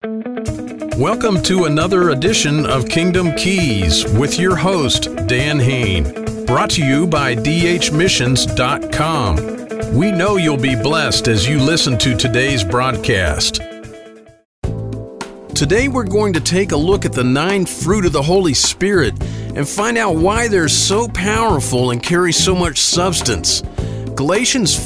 Welcome to another edition of Kingdom Keys with your host, Dan Hain. Brought to you by dhmissions.com. We know you'll be blessed as you listen to today's broadcast. Today we're going to take a look at the 9 fruit of the Holy Spirit and find out why they're so powerful and carry so much substance. Galatians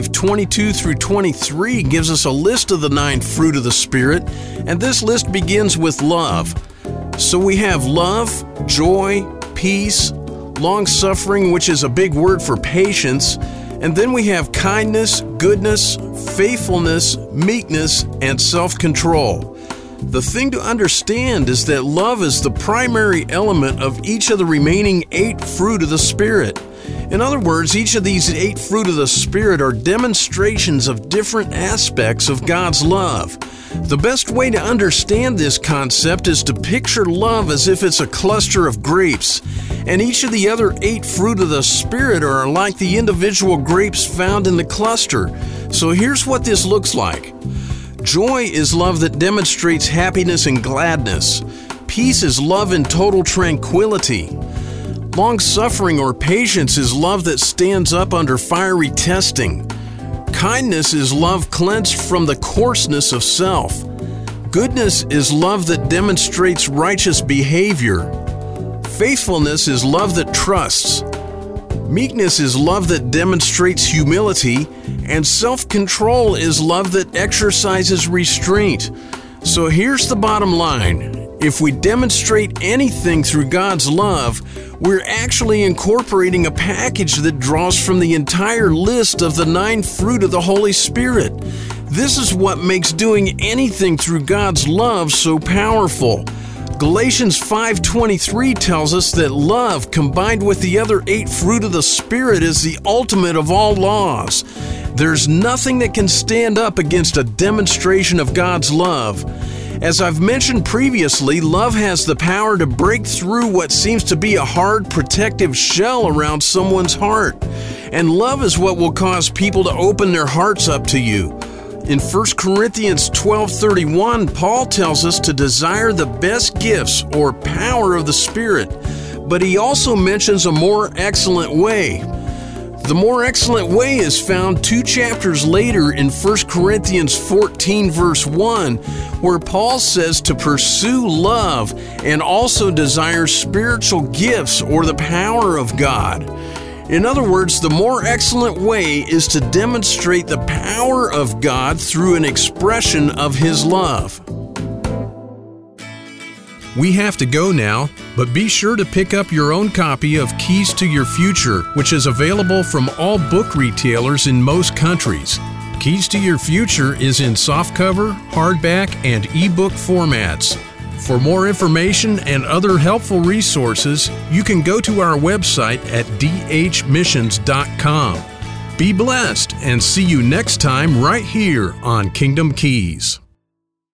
5:22 through 23 gives us a list of the 9 fruit of the Spirit, and this list begins with love. So we have love, joy, peace, long-suffering, which is a big word for patience, and then we have kindness, goodness, faithfulness, meekness, and self-control. The thing to understand is that love is the primary element of each of the remaining 8 fruit of the Spirit. In other words, each of these 8 fruit of the Spirit are demonstrations of different aspects of God's love. The best way to understand this concept is to picture love as if it's a cluster of grapes, and each of the other 8 fruit of the Spirit are like the individual grapes found in the cluster. So here's what this looks like. Joy is love that demonstrates happiness and gladness. Peace is love in total tranquility. Long-suffering or patience is love that stands up under fiery testing. Kindness is love cleansed from the coarseness of self. Goodness is love that demonstrates righteous behavior. Faithfulness is love that trusts. Meekness is love that demonstrates humility. And self-control is love that exercises restraint. So here's the bottom line. If we demonstrate anything through God's love, we're actually incorporating a package that draws from the entire list of the 9 fruit of the Holy Spirit. This is what makes doing anything through God's love so powerful. Galatians 5:23 tells us that love combined with the other 8 fruit of the Spirit is the ultimate of all laws. There's nothing that can stand up against a demonstration of God's love. As I've mentioned previously, love has the power to break through what seems to be a hard, protective shell around someone's heart. And love is what will cause people to open their hearts up to you. In 1 Corinthians 12:31, Paul tells us to desire the best gifts or power of the Spirit, but he also mentions a more excellent way. The more excellent way is found 2 chapters later in 1 Corinthians 14 verse 1, where Paul says to pursue love and also desire spiritual gifts or the power of God. In other words, the more excellent way is to demonstrate the power of God through an expression of His love. We have to go now, but be sure to pick up your own copy of Keys to Your Future, which is available from all book retailers in most countries. Keys to Your Future is in softcover, hardback, and ebook formats. For more information and other helpful resources, you can go to our website at dhmissions.com. Be blessed and see you next time right here on Kingdom Keys.